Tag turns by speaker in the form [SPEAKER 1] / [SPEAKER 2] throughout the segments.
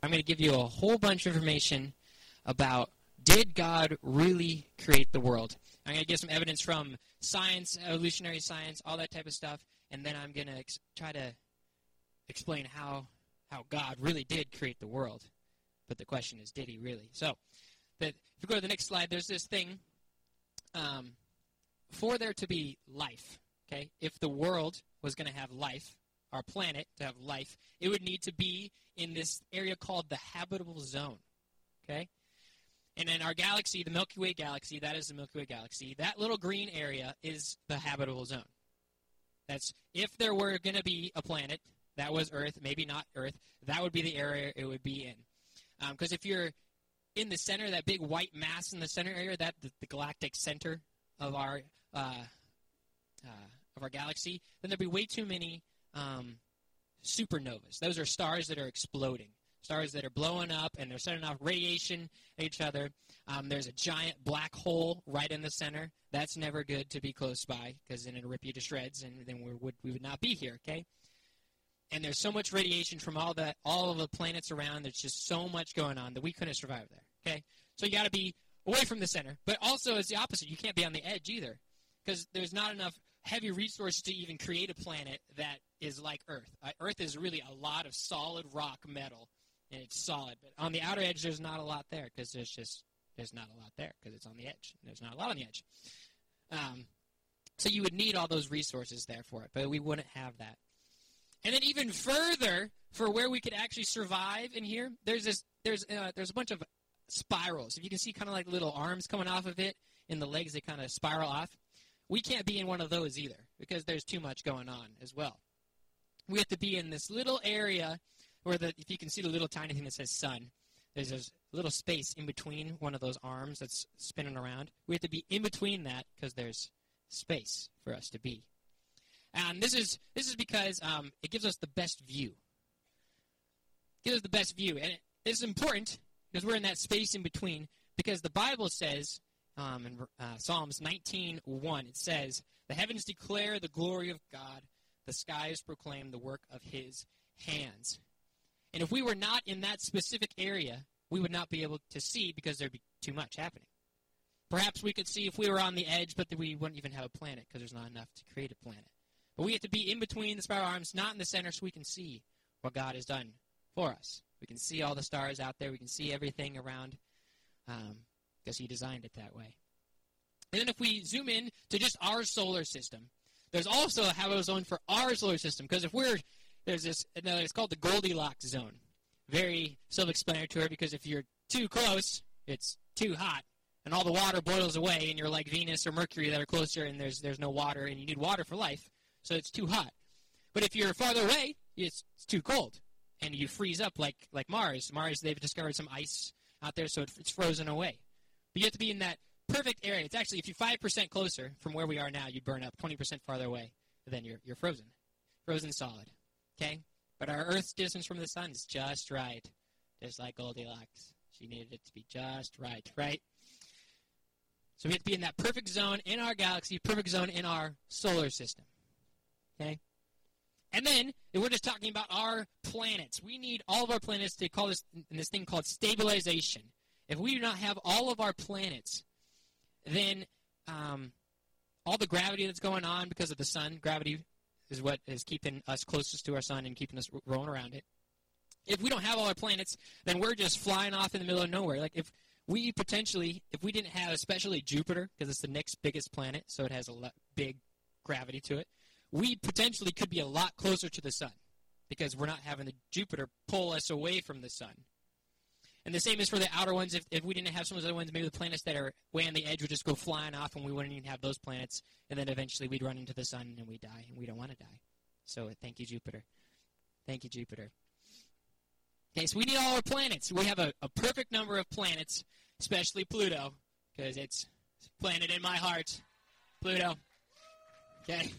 [SPEAKER 1] I'm going to give you a whole bunch of information about, did God really create the world? I'm going to give some evidence from science, evolutionary science, all that type of stuff, and then I'm going to try to explain how God really did create the world. But the question is, did he really? So, if you go to the next slide, there's this thing, for there to be life, okay, if the world was going to have life, our planet to have life, it would need to be in this area called the habitable zone, okay? And in our galaxy, the Milky Way galaxy, that is the Milky Way galaxy, that little green area is the habitable zone. That's, if there were going to be a planet that was Earth, maybe not Earth, that would be the area it would be in. Because if you're in the center, that big white mass in the center area, that the galactic center of our galaxy, then there'd be way too many supernovas. Those are stars that are exploding, stars that are blowing up, and they're sending off radiation at each other. There's a giant black hole right in the center. That's never good to be close by, because then it'll rip you to shreds, and then we would not be here, okay? And there's so much radiation from all of the planets around. There's just so much going on that we couldn't survive there, okay? So you got to be away from the center. But also, it's the opposite. You can't be on the edge either, because there's not enough heavy resources to even create a planet that is like Earth. Earth is really a lot of solid rock metal, and it's solid. But on the outer edge, there's not a lot there, because there's not a lot there, because it's on the edge. There's not a lot on the edge. So you would need all those resources there for it, but we wouldn't have that. And then even further, for where we could actually survive in here, there's a bunch of spirals. If you can see kind of like little arms coming off of it, in the legs they kind of spiral off. We can't be in one of those either, because there's too much going on as well. We have to be in this little area where if you can see the little tiny thing that says sun, there's this little space in between one of those arms that's spinning around. We have to be in between that, because there's space for us to be. And this is because it gives us the best view. It gives us the best view. And it's important, because we're in that space in between, because the Bible says, in Psalms 19:1, it says, "The heavens declare the glory of God, the skies proclaim the work of his hands." And if we were not in that specific area, we would not be able to see, because there'd be too much happening. Perhaps we could see if we were on the edge, but we wouldn't even have a planet, because there's not enough to create a planet. But we have to be in between the spiral arms, not in the center, so we can see what God has done for us. We can see all the stars out there. We can see everything around, because he designed it that way. And then if we zoom in to just our solar system, there's also a habitable zone for our solar system, because it's called the Goldilocks zone. Very self-explanatory, because if you're too close, it's too hot, and all the water boils away, and you're like Venus or Mercury that are closer, and there's no water, and you need water for life, so it's too hot. But if you're farther away, it's too cold, and you freeze up like Mars. Mars, they've discovered some ice out there, so it's frozen away. But you have to be in that perfect area. It's actually, if you're 5% closer from where we are now, you'd burn up. 20% farther away, then you're frozen. Frozen solid. Okay? But our Earth's distance from the sun is just right. Just like Goldilocks. She needed it to be just right, right? So we have to be in that perfect zone in our galaxy, perfect zone in our solar system. Okay? And then, if we're just talking about our planets, we need all of our planets to call this thing called stabilization. If we do not have all of our planets, then all the gravity that's going on because of the sun, gravity is what is keeping us closest to our sun and keeping us rolling around it. If we don't have all our planets, then we're just flying off in the middle of nowhere. Like if we didn't have, especially Jupiter, because it's the next biggest planet, so it has a big gravity to it, we potentially could be a lot closer to the sun because we're not having the Jupiter pull us away from the sun. And the same is for the outer ones. If we didn't have some of those other ones, maybe the planets that are way on the edge would just go flying off and we wouldn't even have those planets. And then eventually we'd run into the sun and we'd die, and we don't want to die. So thank you, Jupiter. Thank you, Jupiter. Okay, so we need all our planets. We have a perfect number of planets, especially Pluto, because it's a planet in my heart. Pluto. Okay.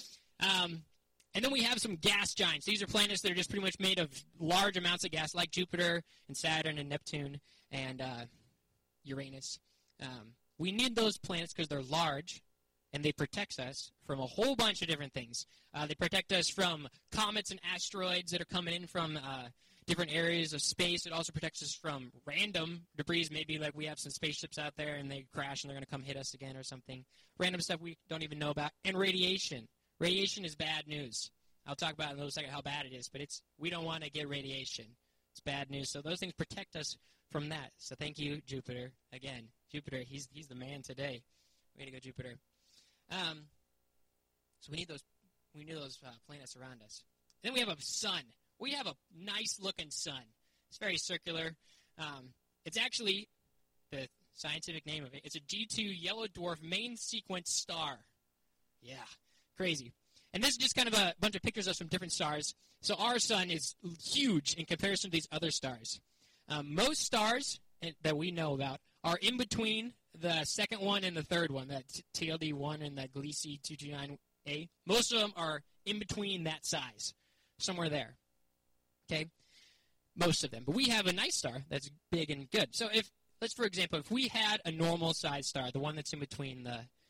[SPEAKER 1] And then we have some gas giants. These are planets that are just pretty much made of large amounts of gas, like Jupiter and Saturn and Neptune and Uranus. We need those planets because they're large, and they protect us from a whole bunch of different things. They protect us from comets and asteroids that are coming in from different areas of space. It also protects us from random debris. Maybe like we have some spaceships out there and they crash and they're going to come hit us again or something. Random stuff we don't even know about. And radiation. Radiation is bad news. I'll talk about in a little second how bad it is, but we don't want to get radiation. It's bad news. So those things protect us from that. So thank you, Jupiter. Again, Jupiter, he's the man today. Way to go, Jupiter. So we need those planets around us. Then we have a sun. We have a nice-looking sun. It's very circular. It's actually the scientific name of it. It's a G2 yellow dwarf main sequence star. Yeah, crazy. And this is just kind of a bunch of pictures of some different stars. So our sun is huge in comparison to these other stars. Most stars that we know about are in between the second one and the third one, that TLD1 and that Gliese 229A. Most of them are in between that size, somewhere there. Okay? Most of them. But we have a nice star that's big and good. So for example, if we had a normal size star, the one that's in between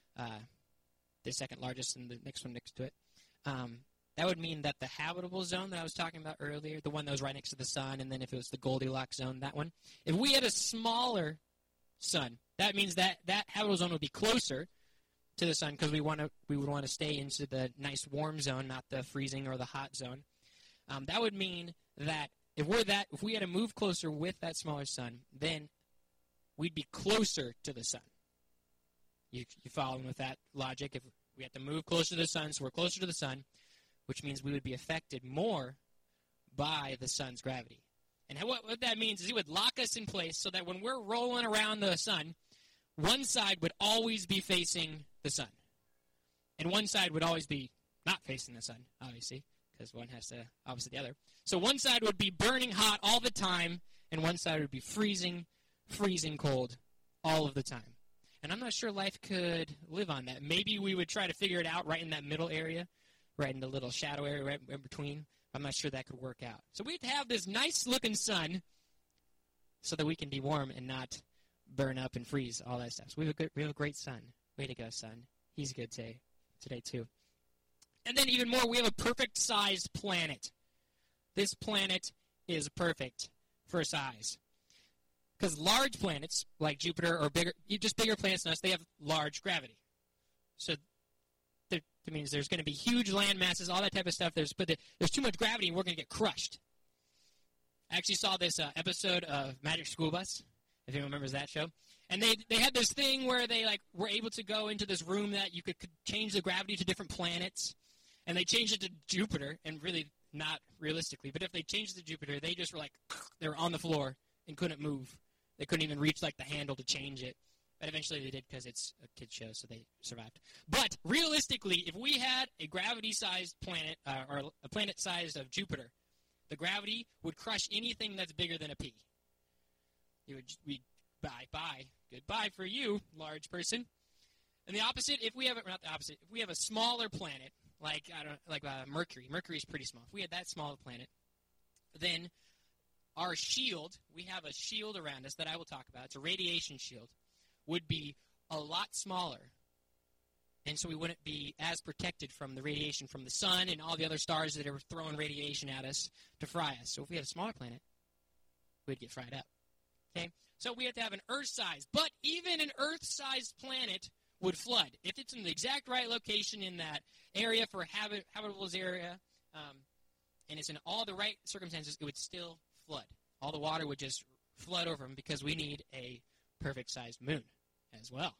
[SPEAKER 1] the second largest and the next one next to it, that would mean that the habitable zone that I was talking about earlier, the one that was right next to the sun, and then if it was the Goldilocks zone, that one, if we had a smaller sun, that means that habitable zone would be closer to the sun because we would want to stay into the nice warm zone, not the freezing or the hot zone. That would mean that if we had to move closer with that smaller sun, then we'd be closer to the sun. You following with that logic? If we have to move closer to the sun, so we're closer to the sun, which means we would be affected more by the sun's gravity. And what that means is it would lock us in place so that when we're rolling around the sun, one side would always be facing the sun. And one side would always be not facing the sun, obviously, because one has to opposite the other. So one side would be burning hot all the time, and one side would be freezing cold all of the time. And I'm not sure life could live on that. Maybe we would try to figure it out right in that middle area, right in the little shadow area right in between. I'm not sure that could work out. So we'd have this nice-looking sun so that we can be warm and not burn up and freeze, all that stuff. So we have a great sun. Way to go, sun. He's good today too. And then even more, we have a perfect-sized planet. This planet is perfect for size. Because large planets, like Jupiter or bigger planets than us, they have large gravity. So that means there's going to be huge land masses, all that type of stuff. There's too much gravity, and we're going to get crushed. I actually saw this episode of Magic School Bus, if anyone remembers that show. And they had this thing where they were able to go into this room that you could change the gravity to different planets. And they changed it to Jupiter, and really not realistically. But if they changed it to Jupiter, they just were they were on the floor and couldn't move. They couldn't even reach the handle to change it. But eventually they did because it's a kid's show, so they survived. But realistically, if we had a gravity-sized planet, or a planet-sized of Jupiter, the gravity would crush anything that's bigger than a pea. It would be bye. Goodbye for you, large person. And the opposite, if we have a smaller planet, like Mercury. Mercury is pretty small. If we had that small planet, then our shield, we have a shield around us that I will talk about. It's a radiation shield. Would be a lot smaller. And so we wouldn't be as protected from the radiation from the sun and all the other stars that are throwing radiation at us to fry us. So if we had a smaller planet, we'd get fried up. Okay? So we have to have an Earth-sized. But even an Earth-sized planet would flood. If it's in the exact right location in that area for habitable area, and it's in all the right circumstances, it would still flood. All the water would just flood over them because we need a perfect-sized moon as well.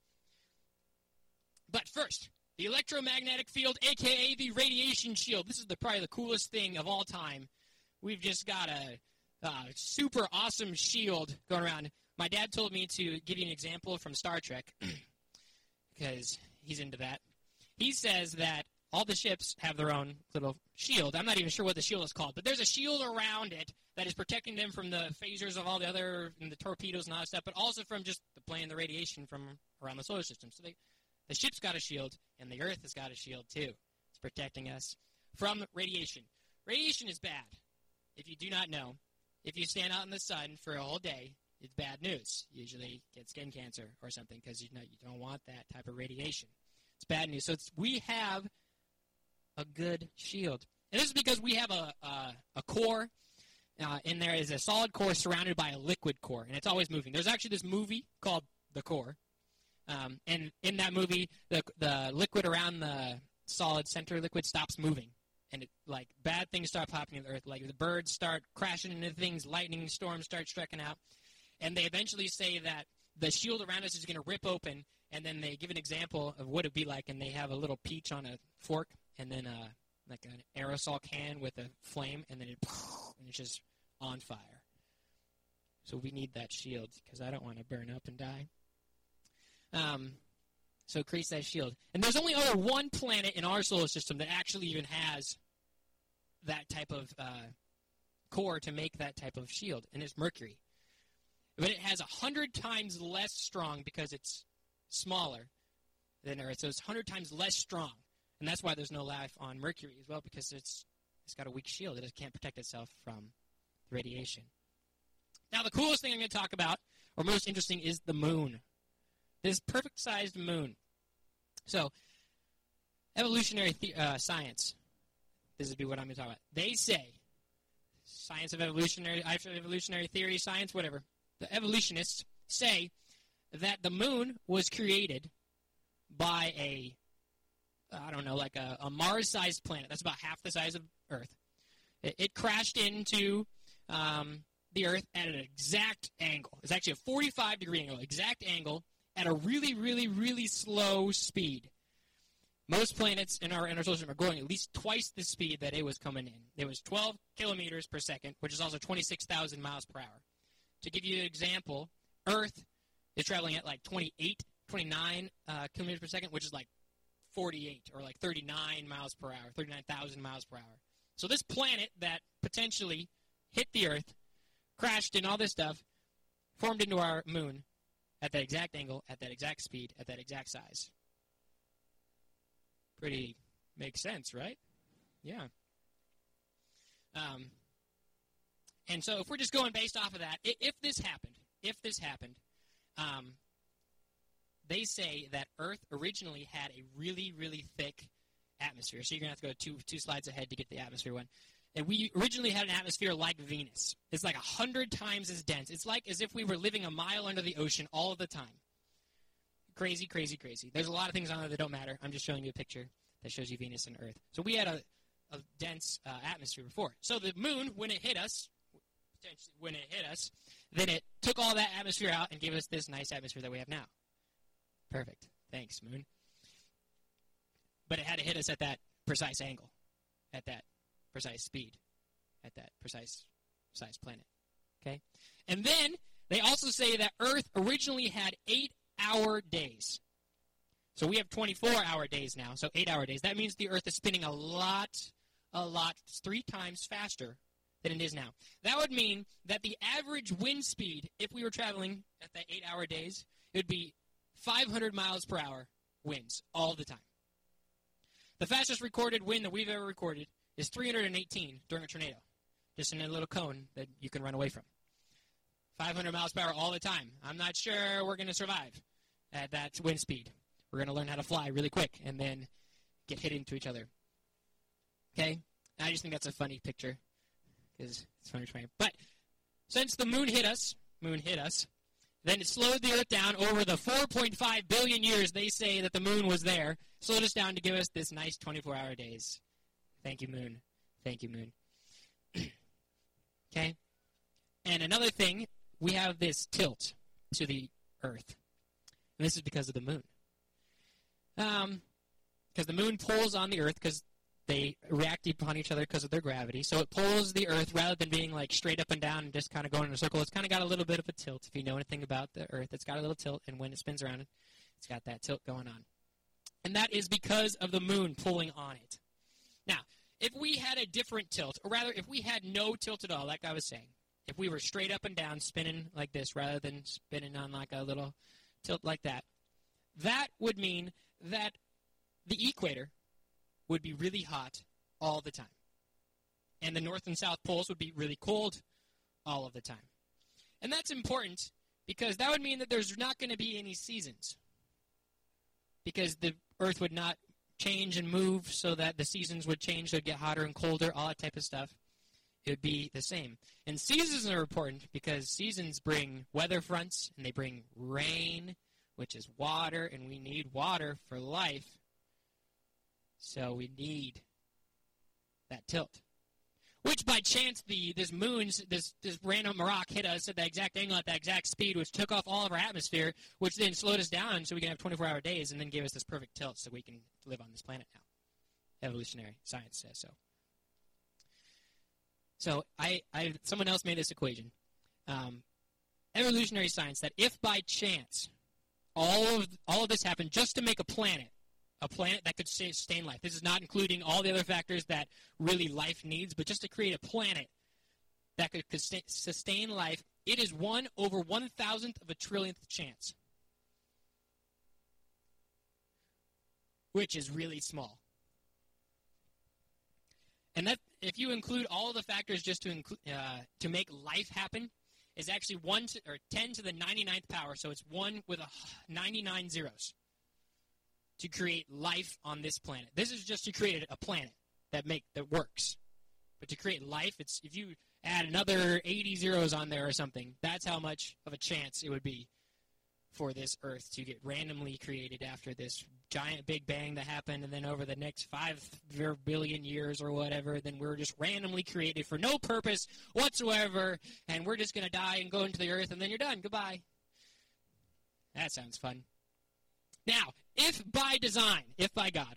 [SPEAKER 1] But first, the electromagnetic field, a.k.a. the radiation shield. This is probably the coolest thing of all time. We've just got a super awesome shield going around. My dad told me to give you an example from Star Trek because he's into that. He says that all the ships have their own little shield. I'm not even sure what the shield is called, but there's a shield around it that is protecting them from the phasers of all the other, and the torpedoes and all that stuff, but also from just the radiation from around the solar system. So the ship's got a shield, and the Earth has got a shield too. It's protecting us from radiation. Radiation is bad. If you do not know, if you stand out in the sun for a whole day, it's bad news. You usually get skin cancer or something because you don't want that type of radiation. It's bad news. So we have a good shield. And this is because we have a core and there is a solid core surrounded by a liquid core, and it's always moving. There's actually this movie called The Core, and in that movie, the liquid around the solid center liquid stops moving, and bad things start popping in the earth, like the birds start crashing into things, lightning storms start striking out, and they eventually say that the shield around us is going to rip open, and then they give an example of what it would be like, and they have a little peach on a fork, and then like an aerosol can with a flame, and then it's just on fire. So we need that shield, because I don't want to burn up and die. So it creates that shield. And there's only other one planet in our solar system that actually even has that type of core to make that type of shield, and it's Mercury. But it has 100 times less strong because it's smaller than Earth, so it's 100 times less strong. And that's why there's no life on Mercury as well, because it's got a weak shield. It can't protect itself from the radiation. Now, the coolest thing I'm going to talk about, or most interesting, is the moon. This perfect-sized moon. So, evolutionary science. This would be what I'm going to talk about. They say, science of evolutionary theory, science, whatever. The evolutionists say that the moon was created by a Mars-sized planet. That's about half the size of Earth. It crashed into the Earth at an exact angle. It's actually a 45-degree angle, exact angle, at a really, really, really slow speed. Most planets in our solar system are going at least twice the speed that it was coming in. It was 12 kilometers per second, which is also 26,000 miles per hour. To give you an example, Earth is traveling at like 29 kilometers per second, which is like 48 or like 39 miles per hour, 39,000 miles per hour. So this planet that potentially hit the Earth, crashed and all this stuff, formed into our moon at that exact angle, at that exact speed, at that exact size. Pretty makes sense, right? Yeah. And so if we're just going based off of that, if this happened, they say that Earth originally had a really, really thick atmosphere. So you're going to have to go two slides ahead to get the atmosphere one. And we originally had an atmosphere like Venus. It's like 100 times as dense. It's like as if we were living a mile under the ocean all of the time. Crazy, crazy, crazy. There's a lot of things on there that don't matter. I'm just showing you a picture that shows you Venus and Earth. So we had a dense atmosphere before. So the moon, when it hit us, then it took all that atmosphere out and gave us this nice atmosphere that we have now. Perfect. Thanks, moon. But it had to hit us at that precise angle, at that precise speed, at that precise size planet. Okay? And then they also say that Earth originally had 8-hour days. So we have 24-hour days now, so 8-hour days. That means the Earth is spinning a lot, 3 times faster than it is now. That would mean that the average wind speed, if we were traveling at that 8-hour days, it would be 500 miles per hour winds all the time. The fastest recorded wind that we've ever recorded is 318 during a tornado, just in a little cone that you can run away from. 500 miles per hour all the time. I'm not sure we're going to survive at that wind speed. We're going to learn how to fly really quick and then get hit into each other. Okay? I just think that's a funny picture because it's funny. But since the moon hit us, then it slowed the Earth down over the 4.5 billion years they say that the moon was there, slowed us down to give us this nice 24-hour days. Thank you, moon. Thank you, moon. Okay? And another thing, we have this tilt to the Earth. And this is because of the moon. Because the moon pulls on the Earth because they react upon each other because of their gravity. So it pulls the Earth rather than being like straight up and down and just kind of going in a circle. It's kind of got a little bit of a tilt. If you know anything about the Earth, it's got a little tilt, and when it spins around, it's got that tilt going on. And that is because of the moon pulling on it. Now, if we had a different tilt, or rather, if we had no tilt at all, like I was saying, if we were straight up and down spinning like this rather than spinning on like a little tilt like that, that would mean that the equator would be really hot all the time. And the north and south poles would be really cold all of the time. And that's important because that would mean that there's not going to be any seasons. Because the Earth would not change and move so that the seasons would change, so it would get hotter and colder, all that type of stuff. it would be the same. And seasons are important because seasons bring weather fronts, and they bring rain, which is water, and we need water for life. So we need that tilt. Which, by chance, this random rock hit us at that exact angle at that exact speed, which took off all of our atmosphere, which then slowed us down so we can have 24-hour days, and then gave us this perfect tilt so we can live on this planet now. Evolutionary science says so. So someone else made this equation. Evolutionary science, that if by chance all of this happened just to make a planet that could sustain life. This is not including all the other factors that really life needs, but just to create a planet that could sustain life, it is 1 over 1,000th of a trillionth chance, which is really small. And that, if you include all of the factors just to make life happen, is actually 10 to the 99th power. So it's 1 with 99 zeros to create life on this planet. This is just to create a planet that works. But to create life, if you add another 80 zeros on there or something, that's how much of a chance it would be for this Earth to get randomly created after this giant Big Bang that happened, and then over the next 5 billion years or whatever, then we're just randomly created for no purpose whatsoever, and we're just going to die and go into the Earth, and then you're done. Goodbye. That sounds fun. Now, if by design, if by God,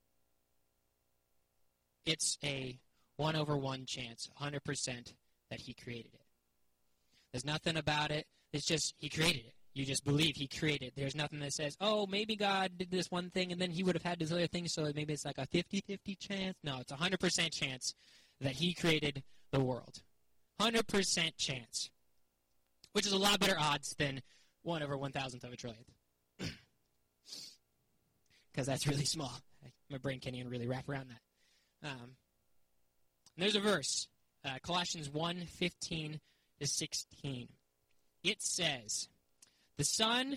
[SPEAKER 1] it's a 1 over 1 chance, 100% that he created it. There's nothing about it. It's just he created it. You just believe he created. There's nothing that says, oh, maybe God did this one thing and then he would have had this other thing, so maybe it's like a 50-50 chance. No, it's a 100% chance that he created the world. 100% chance, which is a lot better odds than 1 over 1,000th of a trillionth. Because that's really small. My brain can't even really wrap around that. There's a verse, Colossians 1:15-16. It says, The Son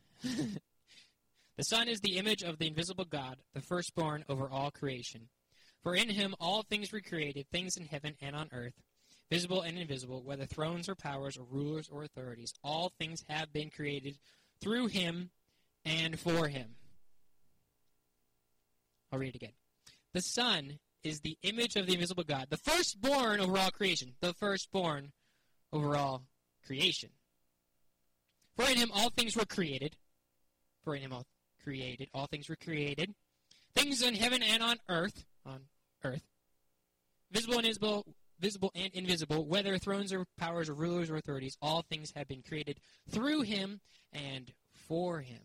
[SPEAKER 1] is the image of the invisible God, the firstborn over all creation. For in him all things were created, things in heaven and on earth, visible and invisible, whether thrones or powers or rulers or authorities. All things have been created through him and for him. I'll read it again. The Son is the image of the invisible God, the firstborn over all creation. The firstborn over all creation. For in him all things were created. For in him all things were created. Things in heaven and on earth. Visible and invisible, whether thrones or powers or rulers or authorities, all things have been created through him and for him.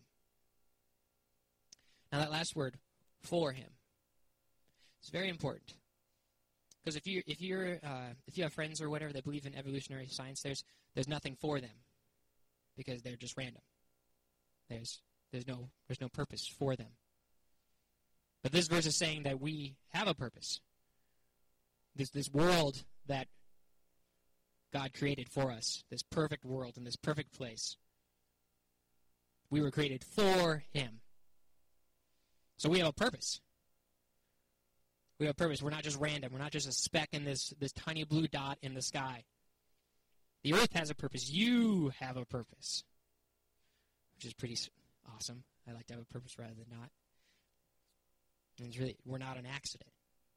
[SPEAKER 1] Now that last word, for him, is very important. Because if you have friends or whatever that believe in evolutionary science, there's nothing for them. Because they're just random. There's no purpose for them. But this verse is saying that we have a purpose. This world that God created for us, this perfect world and this perfect place, we were created for him. So we have a purpose. We have a purpose. We're not just random. We're not just a speck in this tiny blue dot in the sky. The earth has a purpose. You have a purpose, which is pretty awesome. I like to have a purpose rather than not. And we're not an accident.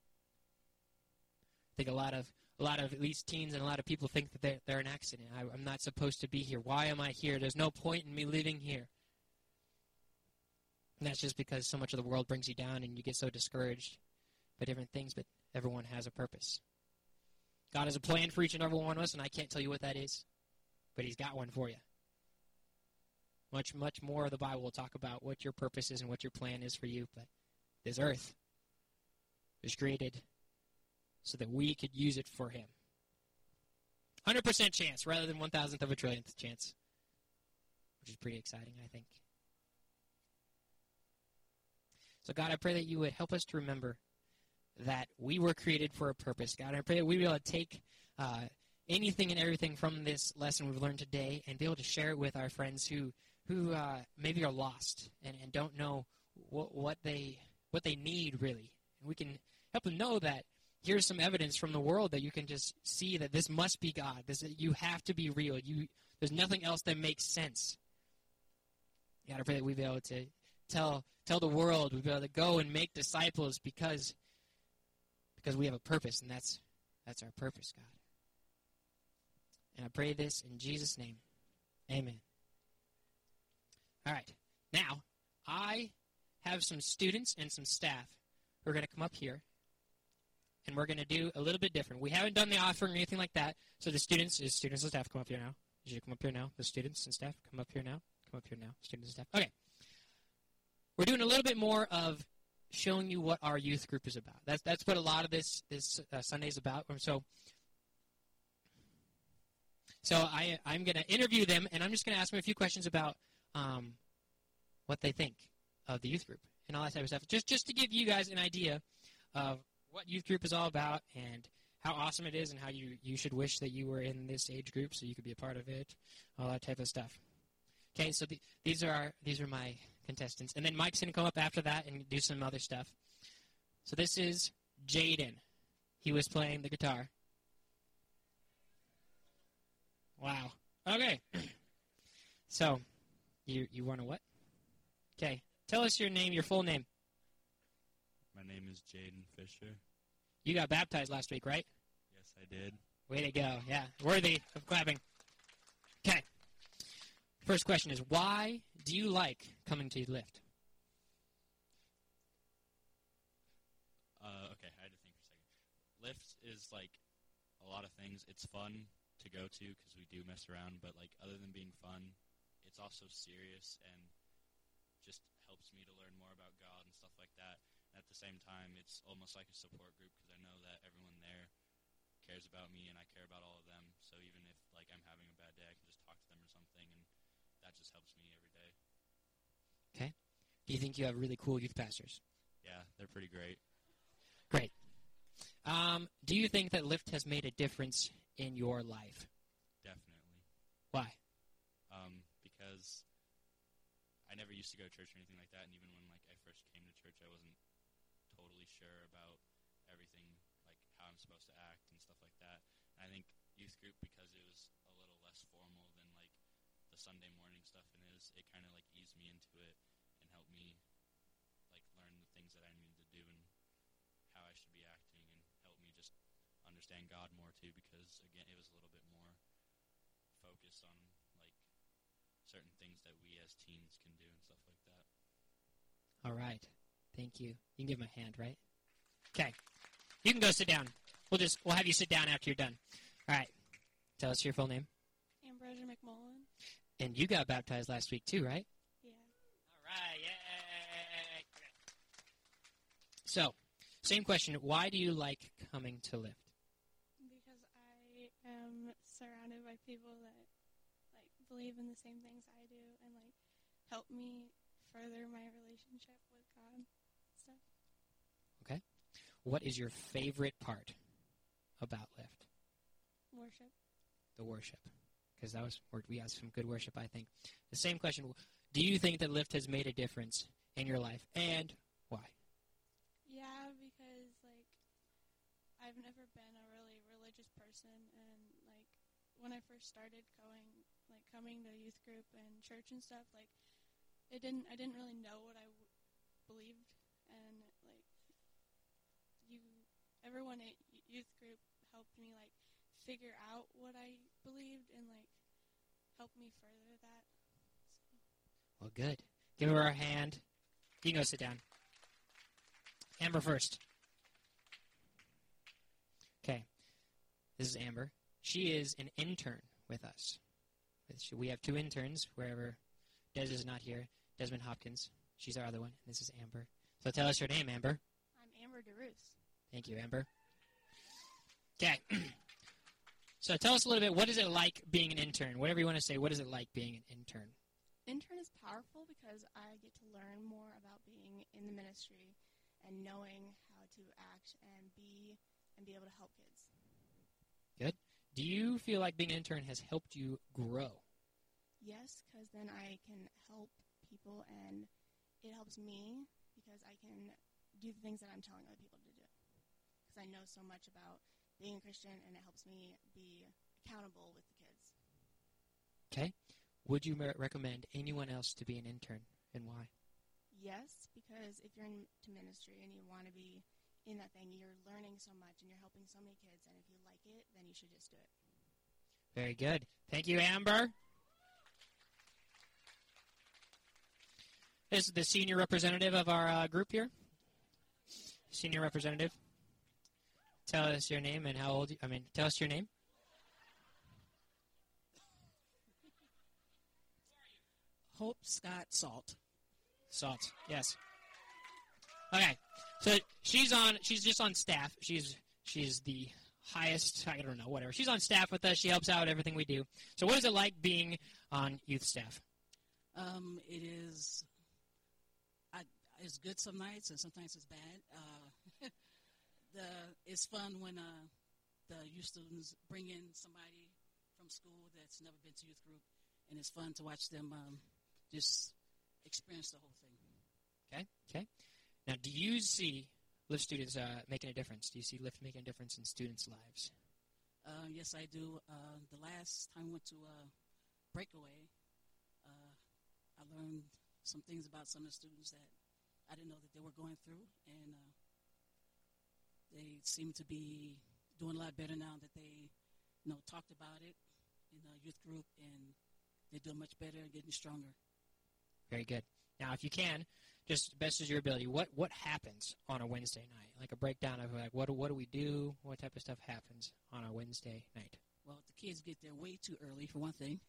[SPEAKER 1] I think a lot of at least teens and a lot of people think that they're an accident. I'm not supposed to be here. Why am I here? There's no point in me living here. And that's just because so much of the world brings you down and you get so discouraged by different things, but everyone has a purpose. God has a plan for each and every one of us, and I can't tell you what that is, but he's got one for you. Much, much more of the Bible will talk about what your purpose is and what your plan is for you, but this earth was created so that we could use it for him. 100% chance rather than 1,000th of a trillionth chance, which is pretty exciting, I think. So God, I pray that you would help us to remember that we were created for a purpose. God, I pray that we be able to take anything and everything from this lesson we've learned today and be able to share it with our friends who maybe are lost and don't know what they need really. And we can help them know that here's some evidence from the world that you can just see that this must be God. You have to be real. There's nothing else that makes sense. You got to pray that we be able to tell the world, we be able to go and make disciples because we have a purpose, and that's our purpose, God. And I pray this in Jesus' name. Amen. All right. Now, I have some students and some staff who are going to come up here, and we're going to do a little bit different. We haven't done the offering or anything like that, so the students and staff come up here now. You should come up here now. The students and staff, come up here now. Come up here now, students and staff. Okay. We're doing a little bit more of showing you what our youth group is about. That's what a lot of this Sunday is about. So I'm going to interview them, and I'm just going to ask them a few questions about what they think of the youth group and all that type of stuff, just to give you guys an idea of what youth group is all about and how awesome it is and how you should wish that you were in this age group so you could be a part of it, all that type of stuff. Okay, so these are my contestants. And then Mike's going to come up after that and do some other stuff. So this is Jaden. He was playing the guitar. Wow. Okay. So, you want to what? Okay. Tell us your name, your full name.
[SPEAKER 2] My name is Jaden Fisher.
[SPEAKER 1] You got baptized last week, right?
[SPEAKER 2] Yes, I did.
[SPEAKER 1] Way to go. Yeah. Worthy of clapping. Okay. First question is, why do you like coming to Lift?
[SPEAKER 2] Okay, I had to think for a second. Lift is like a lot of things. It's fun to go to because we do mess around, but like other than being fun, it's also serious and just helps me to learn more about God and stuff like that. And at the same time, it's almost like a support group because I know that everyone there cares about me and I care about all of them. So even if like I'm having a bad day, I can just talk to them or something, and that just helps me every day.
[SPEAKER 1] Okay. Do you think you have really cool youth pastors?
[SPEAKER 2] Yeah, they're pretty great.
[SPEAKER 1] Great. Do you think that Lift has made a difference in your life?
[SPEAKER 2] Definitely.
[SPEAKER 1] Why?
[SPEAKER 2] Because I never used to go to church or anything like that, and even when like I first came to church, I wasn't totally sure about everything, like how I'm supposed to act and stuff like that. And I think youth group, because it was a little less formal than like the Sunday morning stuff it kind of like eased me into it and helped me like learn the things that I needed to do and how I should be acting, and helped me just understand God more too, because again it was a little bit more focused on like certain things that we as teens can do and stuff like that.
[SPEAKER 1] All right. Thank you. You can give him a hand, right? Okay. You can go sit down. We'll have you sit down after you're done. All right. Tell us your full name.
[SPEAKER 3] Ambrosia McMullen.
[SPEAKER 1] And you got baptized last week too, right?
[SPEAKER 3] Yeah.
[SPEAKER 1] All right. Yay. So, same question. Why do you like coming to Lift?
[SPEAKER 3] Because I am surrounded by people that like believe in the same things I do and like help me further my relationship with God and stuff.
[SPEAKER 1] Okay. What is your favorite part about Lift?
[SPEAKER 3] Worship.
[SPEAKER 1] The worship. Because we got some good worship, I think. The same question. Do you think that Lift has made a difference in your life, and why?
[SPEAKER 3] Yeah, because like I've never been a really religious person, and like when I first started coming to youth group and church and stuff, like I didn't really know what I believed, and like everyone at youth group helped me like figure out what I believed and like help me further that. So.
[SPEAKER 1] Well, good. Give her a hand. You can go sit down. Amber first. Okay. This is Amber. She is an intern with us. We have two interns wherever Des is not here. Desmond Hopkins. She's our other one. This is Amber. So tell us your name, Amber.
[SPEAKER 3] I'm Amber DeRusse.
[SPEAKER 1] Thank you, Amber. Okay. So tell us a little bit, what is it like being an intern? Whatever you want to say, what is it like being an intern?
[SPEAKER 3] Intern is powerful because I get to learn more about being in the ministry and knowing how to act and be able to help kids.
[SPEAKER 1] Good. Do you feel like being an intern has helped you grow?
[SPEAKER 3] Yes, because then I can help people and it helps me because I can do the things that I'm telling other people to do. because I know so much about being a Christian, and it helps me be accountable with the kids.
[SPEAKER 1] Okay. Would you recommend anyone else to be an intern, and why?
[SPEAKER 3] Yes, because if you're into ministry and you want to be in that thing, you're learning so much and you're helping so many kids, and if you like it, then you should just do it.
[SPEAKER 1] Very good. Thank you, Amber. This is the senior representative of our group here. Senior representative. Tell us your name and how old tell us your name.
[SPEAKER 4] Hope Scott Salt.
[SPEAKER 1] Salt, yes. Okay, so she's just on staff. She's the highest, I don't know, whatever. She's on staff with us. She helps out with everything we do. So what is it like being on youth staff?
[SPEAKER 4] It is. It's good some nights, and sometimes it's bad. It's fun when the youth students bring in somebody from school that's never been to youth group, and it's fun to watch them just experience the whole thing.
[SPEAKER 1] Okay. Now, do you see Lift students making a difference? Do you see Lift making a difference in students' lives?
[SPEAKER 4] Yes, I do. The last time I went to Breakaway, I learned some things about some of the students that I didn't know that they were going through, and they seem to be doing a lot better now that they, talked about it in a youth group, and they're doing much better and getting stronger.
[SPEAKER 1] Very good. Now, if you can, just best as your ability, what happens on a Wednesday night? Like a breakdown of what do we do? What type of stuff happens on a Wednesday night?
[SPEAKER 4] Well, the kids get there way too early, for one thing.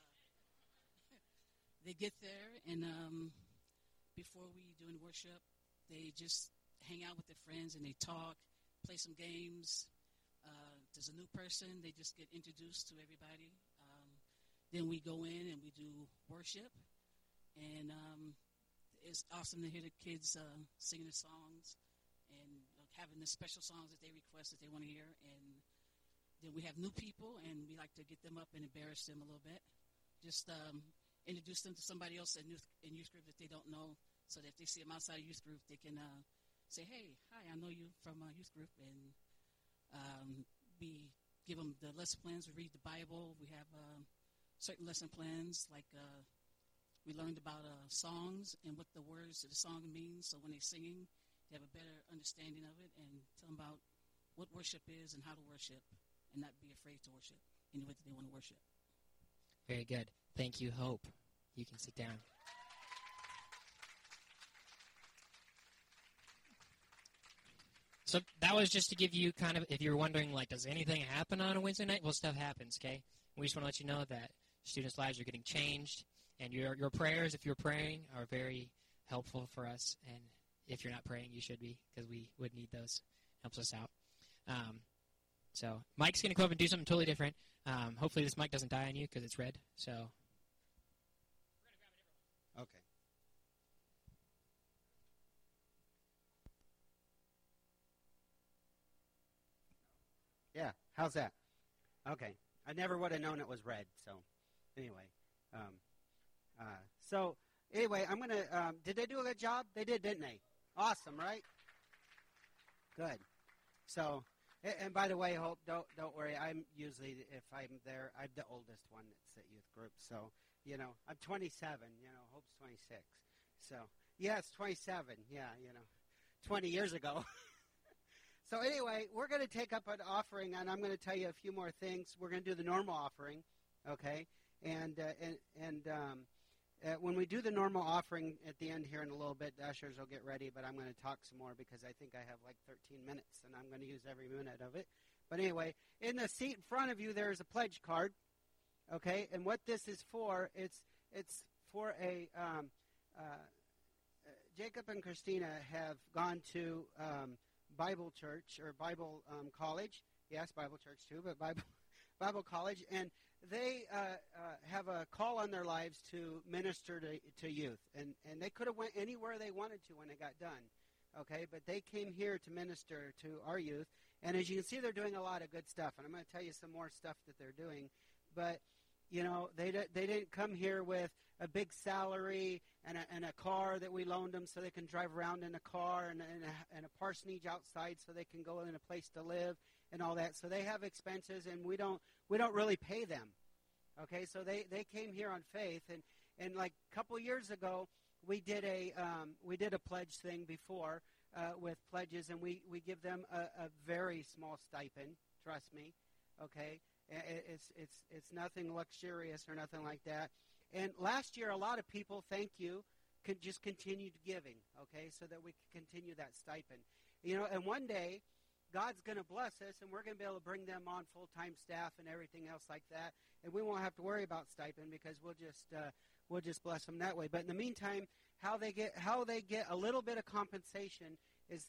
[SPEAKER 4] They get there, and before we do any worship, they just hang out with their friends, and they talk, play some games. There's a new person. They just get introduced to everybody. Then we go in, and we do worship. And it's awesome to hear the kids singing the songs and having the special songs that they request that they want to hear. And then we have new people, and we like to get them up and embarrass them a little bit. Just introduce them to somebody else in youth group that they don't know, so that if they see them outside of youth group, they can say, "Hey, hi, I know you from youth group." And we give them the lesson plans. We read the Bible. We have certain lesson plans, like we learned about songs and what the words of the song mean. So when they're singing, they have a better understanding of it, and tell them about what worship is and how to worship, and not be afraid to worship any way that they want to worship.
[SPEAKER 1] Very good. Thank you, Hope. You can sit down. So that was just to give you kind of, if you're wondering, like, does anything happen on a Wednesday night? Well, stuff happens, okay? We just want to let you know that students' lives are getting changed, and your prayers, if you're praying, are very helpful for us. And if you're not praying, you should be, because we would need those. Helps us out. So Mike's going to go up and do something totally different. Hopefully this mic doesn't die on you because it's red. So
[SPEAKER 5] okay. Yeah, how's that? Okay. I never would have known it was red, so anyway. I'm going to, did they do a good job? They did, didn't they? Awesome, right? Good. So, and by the way, Hope, don't worry. I'm usually, if I'm there, I'm the oldest one that's at youth group. So, I'm 27, Hope's 26. So, yes, 27, 20 years ago. So anyway, we're going to take up an offering, and I'm going to tell you a few more things. We're going to do the normal offering, okay? And when we do the normal offering at the end here in a little bit, the ushers will get ready, but I'm going to talk some more because I think I have like 13 minutes, and I'm going to use every minute of it. But anyway, in the seat in front of you, there's a pledge card, okay? And what this is for, it's for Jacob and Christina have gone to Bible church or Bible college. Yes, Bible church too, but Bible college. And they have a call on their lives to minister to youth. And they could have went anywhere they wanted to when they got done. Okay, but they came here to minister to our youth. And as you can see, they're doing a lot of good stuff. And I'm going to tell you some more stuff that they're doing. But They didn't come here with a big salary and a car that we loaned them so they can drive around in a car and a parsonage outside so they can go in a place to live and all that. So they have expenses, and we don't really pay them. Okay, so they came here on faith, and like a couple years ago we did a pledge thing before with pledges, and we give them a very small stipend. Trust me, okay. It's nothing luxurious or nothing like that. And last year, a lot of people, thank you, could just continued giving, okay, so that we could continue that stipend. And one day, God's going to bless us, and we're going to be able to bring them on full-time staff and everything else like that, and we won't have to worry about stipend because we'll just bless them that way. But in the meantime, how they get a little bit of compensation is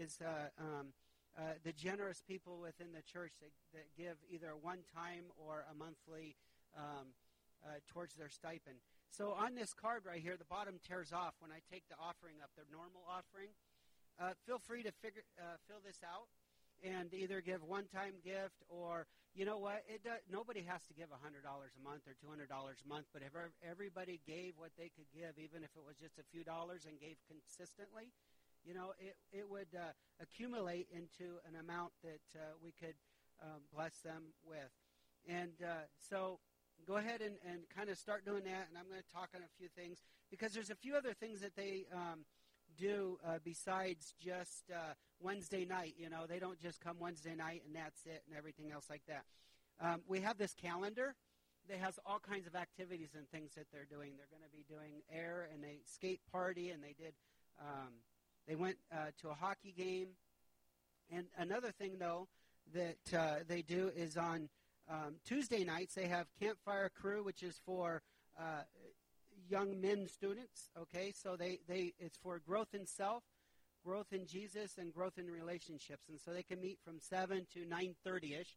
[SPEAKER 5] the generous people within the church that give either a one-time or a monthly towards their stipend. So on this card right here, the bottom tears off when I take the offering up, the normal offering. Feel free to fill this out and either give one-time gift or, you know what, nobody has to give $100 a month or $200 a month, but if everybody gave what they could give, even if it was just a few dollars and gave consistently, it would accumulate into an amount that we could bless them with. And so go ahead and kind of start doing that, and I'm going to talk on a few things, because there's a few other things that they do besides just Wednesday night. They don't just come Wednesday night and that's it and everything else like that. We have this calendar that has all kinds of activities and things that they're doing. They're going to be doing air and a skate party, and they went to a hockey game. And another thing, though, that they do is on Tuesday nights they have Campfire Crew, which is for young men students. Okay, so it's for growth in self, growth in Jesus, and growth in relationships. And so they can meet from 7 to 9:30ish,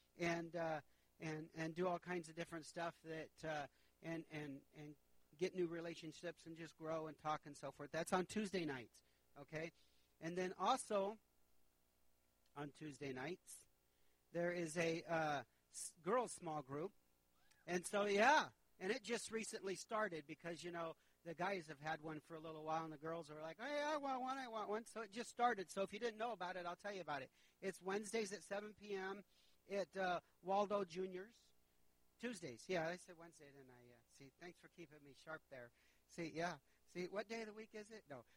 [SPEAKER 5] and do all kinds of different stuff that and get new relationships and just grow and talk and so forth. That's on Tuesday nights. Okay, and then also on Tuesday nights there is a girls' small group, and so and it just recently started because the guys have had one for a little while, and the girls are like, hey, I want one. So it just started. So if you didn't know about it, I'll tell you about it. It's Wednesdays at 7 p.m. at Waldo Juniors. Tuesdays, I said Wednesday, didn't I? See, thanks for keeping me sharp there. See, what day of the week is it? No.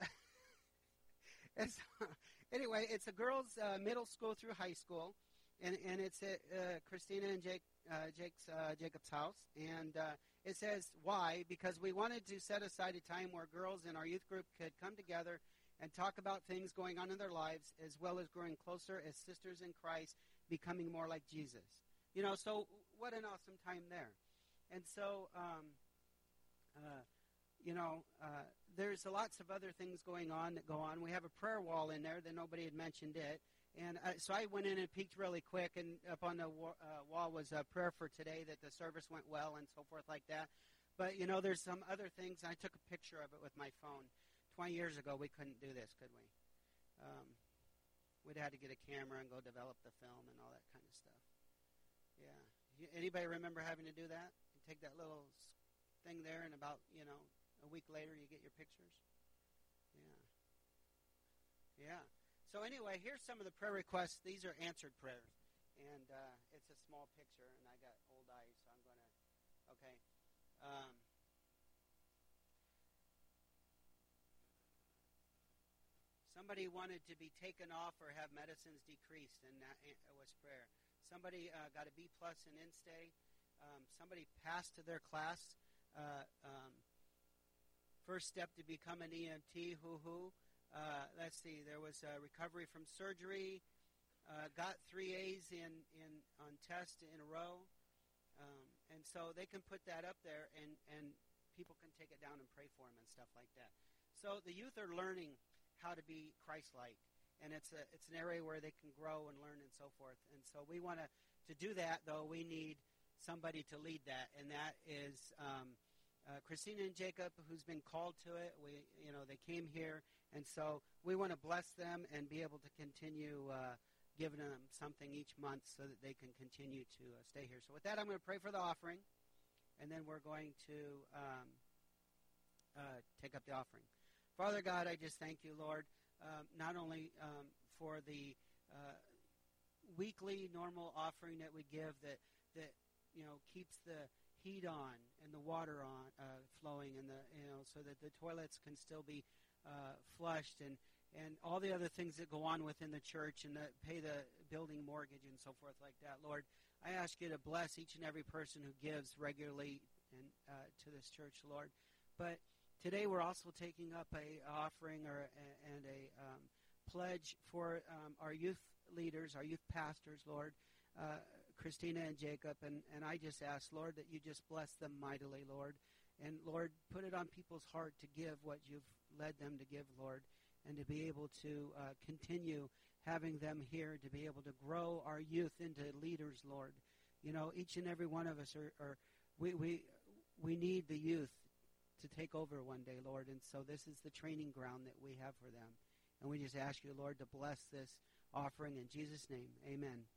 [SPEAKER 5] Anyway, it's a girls' middle school through high school, and it's at Christina and Jacob's house. And it says, why? Because we wanted to set aside a time where girls in our youth group could come together and talk about things going on in their lives, as well as growing closer as sisters in Christ, becoming more like Jesus. So what an awesome time there. And so, there's lots of other things going on that go on. We have a prayer wall in there that nobody had mentioned it. And so I went in and peeked really quick, and up on the wall was a prayer for today, that the service went well and so forth like that. But, there's some other things. I took a picture of it with my phone. 20 years ago, we couldn't do this, could we? We'd had to get a camera and go develop the film and all that kind of stuff. Yeah. Anybody remember having to do that? You take that little thing there, and about, a week later you get your pictures? Yeah. So anyway, here's some of the prayer requests. These are answered prayers. And it's a small picture, and I got old eyes, so I'm going to, okay. Somebody wanted to be taken off or have medicines decreased, and that was prayer. Somebody got a B+ in InStay. Somebody passed to their class. First step to become an EMT, let's see, there was a recovery from surgery, got 3 A's on test in a row, and so they can put that up there, and people can take it down and pray for them and stuff like that. So the youth are learning how to be Christ-like, and it's an area where they can grow and learn and so forth. And so we want to do that, though. We need somebody to lead that, and that is Christina and Jacob, who's been called to it. They came here, and so we want to bless them and be able to continue giving them something each month so that they can continue to stay here. So with that, I'm going to pray for the offering. and then we're going to take up the offering. Father God, I just thank you, Lord, not only for the weekly normal offering that we give that keeps the heat on and the water on flowing, and so that the toilets can still be flushed, and all the other things that go on within the church, and pay the building mortgage and so forth like that. Lord, I ask you to bless each and every person who gives regularly to this church, Lord. But today we're also taking up a offering and a pledge for our youth leaders, our youth pastors, Lord, Christina and Jacob, and I just ask, Lord, that you just bless them mightily, Lord. And, Lord, put it on people's heart to give what you've led them to give, Lord, and to be able to continue having them here, to be able to grow our youth into leaders, Lord. Each and every one of us we need the youth to take over one day, Lord, and so this is the training ground that we have for them. And we just ask you, Lord, to bless this offering in Jesus' name. Amen.